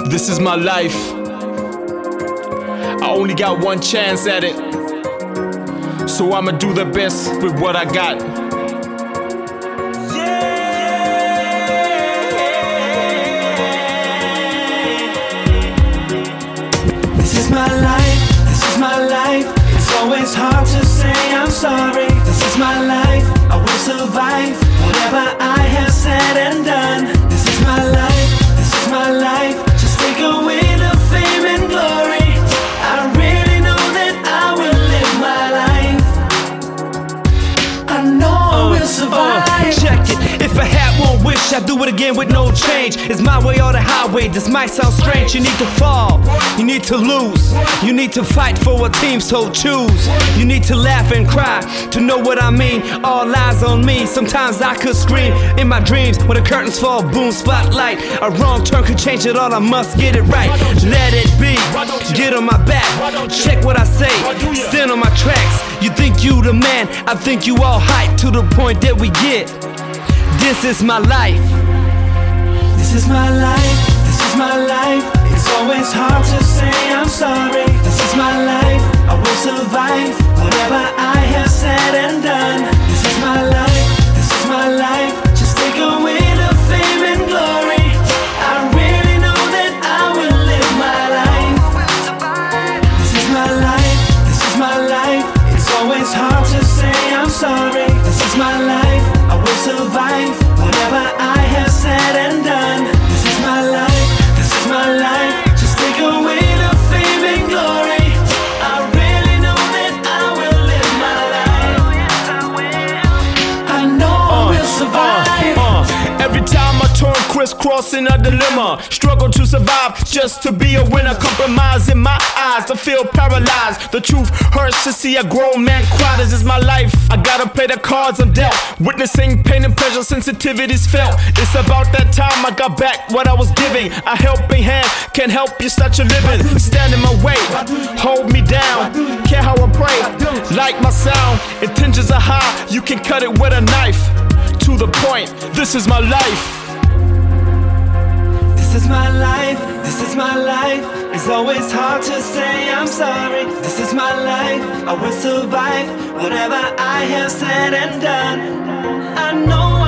This is my life. I only got one chance at it, so I'ma do the best with what I got. This is my life, this is my life. It's always hard to say I'm sorry. This is my life, I will survive whatever I have said and done. This is my life, this is my life. Just take away the fame and glory. I really know that I will live my life. I know I will survive. Check it. If I had one wish, I'd do it again with no change. It's my way or the highway. This might sound strange. You need to fall, you need to lose, you need to fight for a team, so choose. You need to laugh and cry to know what I mean. All eyes on me. Sometimes I could scream in my dreams when the curtains fall. Boom, spotlight. A wrong turn could change it all. I must get it right. Let it be. Get on my back. Check what I say. Stand on my tracks. You think you the man? I think you all hype to the point that we get. This is my life. This is my life, this is my life. It's always hard to say I'm sorry. This is my life, I will survive whatever I have said and done. This is my life, this is my life. Just take away the fame and glory. I really know that I will live my life. This is my life, this is my life. It's always hard to say I'm sorry. This is my life, I will survive whatever I have said and done. This is my life, this is my life. Just take away the fame and glory. I really know that I will live my life. I know I will survive. Every time I turn crisscrossing a dilemma, struggle to survive just to be a winner. Compromise in my eyes, I feel paralyzed. The truth hurts to see a grown man cry. This is my life, I gotta play the cards I'm dealt. Witnessing pain and pleasure, sensitivities felt. It's about that time I got back what I was giving. A helping hand can help you start your living. Stand in my way, hold me down. Care how I pray, like my sound. Intentions are high, you can cut it with a knife. To the point, this is my life. This is my life, this is my life. It's always hard to say I'm sorry. This is my life, I will survive whatever I have said and done. I know